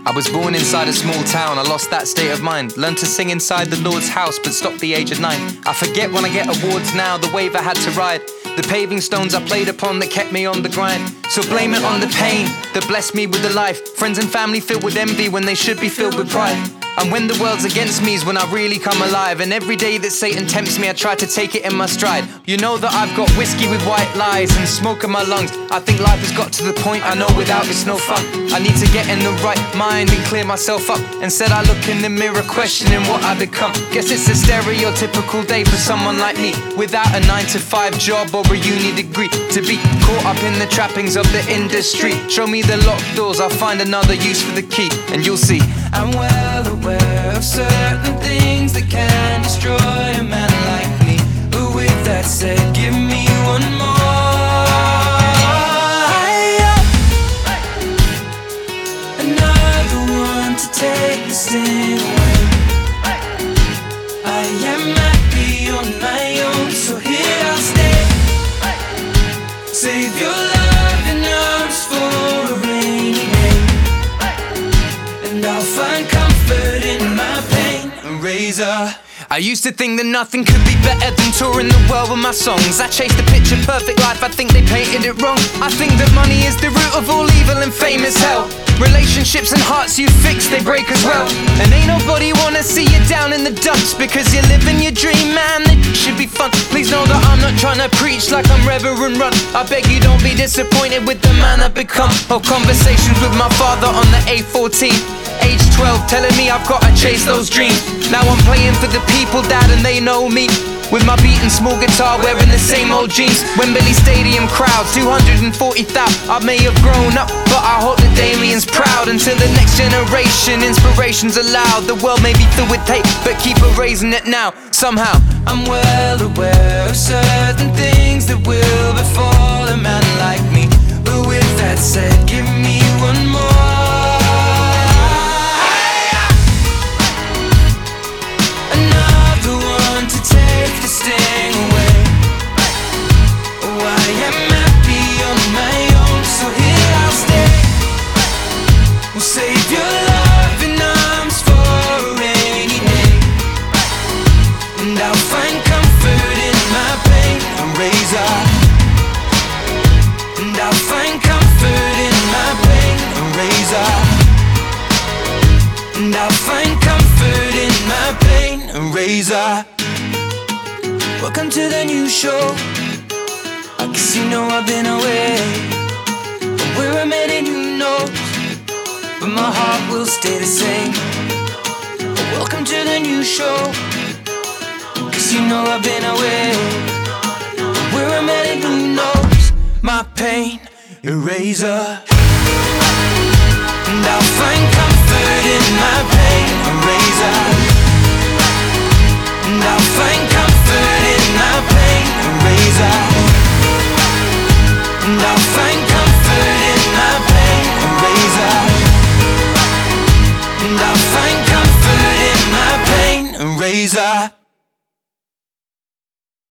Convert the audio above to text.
I was born inside a small town, I lost that state of mind. Learned to sing inside the Lord's house, but stopped the age of 9. I forget when I get awards now, the wave I had to ride, the paving stones I played upon that kept me on the grind. So blame it on the pain that blessed me with the life. Friends and family filled with envy when they should be filled with pride. And when the world's against me is when I really come alive. And every day that Satan tempts me, I try to take it in my stride. You know that I've got whiskey with white lies and smoke in my lungs. I think life has got to the point I know without it's no fun. I need to get in the right mind and clear myself up. Instead I look in the mirror questioning what I become. Guess it's a stereotypical day for someone like me, without a 9-to-5 job or a uni degree, to be caught up in the trappings of the industry. Show me the locked doors, I'll find another use for the key, and you'll see. I'm well aware of certain things that can destroy a man like me, but with that said, give me one more. Another one to take the sting away. I am happy on my own, so here I'll stay. Save your love and arms for a rainy day, and I'll find comfort in my pain. A razor. I used to think that nothing could be better than touring the world with my songs. I chased a picture perfect life, I think they painted it wrong. I think that money is the root of all evil and fame is hell. Relationships and hearts you fix, they break as well. And ain't nobody wanna see you down in the dumps, because you're living your dream, man, it should be fun. Please know that I'm not trying to preach like I'm Reverend Run. I beg you don't be disappointed with the man I've become. Or conversations with my father on the A14, age 12, telling me I've gotta chase those dreams. Now I'm playing for the people, dad, and they know me, with my beating small guitar, wearing the same old jeans. Wembley Stadium crowd, 240,000. I may have grown up, but I hope that Damien's proud. Until the next generation, inspiration's allowed. The world may be filled with hate, but keep erasing it now, somehow. I'm well aware of certain things that will befall a man like me, but with that said, give me one more. To take the sting away. Oh, I am happy on my own, so here I'll stay. We'll save your love in arms for a rainy day, and I'll find comfort in my pain. A razor. And I'll find comfort in my pain. A razor. And I'll find comfort in my pain. A razor. Welcome to the new show. I guess you know I've been away, but where I'm heading, who knows? But my heart will stay the same. Welcome to the new show. Cause you know I've been away, but where I'm heading, who knows? My pain, eraser. And I'll find comfort in my pain, eraser. And I'll find comfort in my pain, a razor. And I'll find